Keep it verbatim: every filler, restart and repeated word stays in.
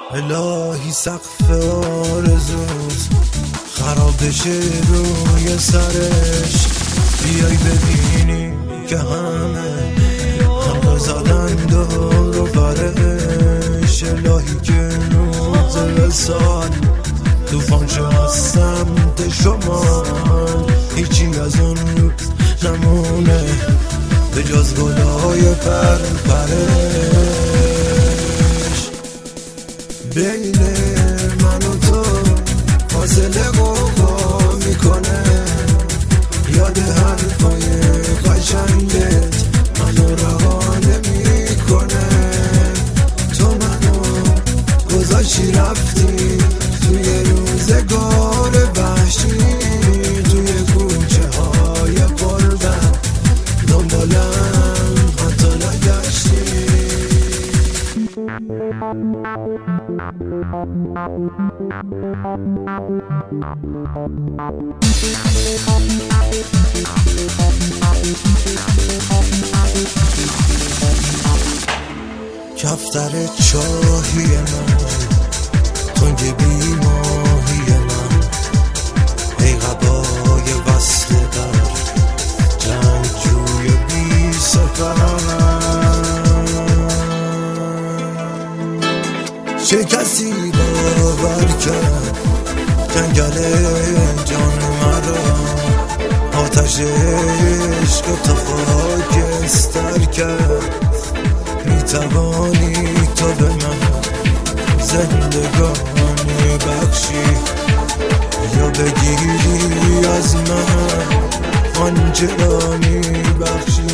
الهی سقف آرزوت خراب بشه روی سرش، بیای ببینی که همه همه زدن دور و برش. الهی که روز سال توفان شو از سمت شمال، هیچی از اون روز نمونه به جز گلای پر پرش. بین من و تو فاصله قوقا میکنه، یاد حرفای قشنگت منو رها نمیکنه. تو منو گذاشتی رفتی توی روزگار وحشی، توی کوچه های قربت دنبالم حتی نگشتی. کفتر چاهی من، تنگ بیماهی من، ای قبای وصل بر جنگ جوی بی سفر. چه کسی باور کرد جنگل جان مرا، آتش عشق تو خاکستر کرد. میتوانی تو به من زندگانی بخشی، یا بگیری از من آنچه را میبخشی.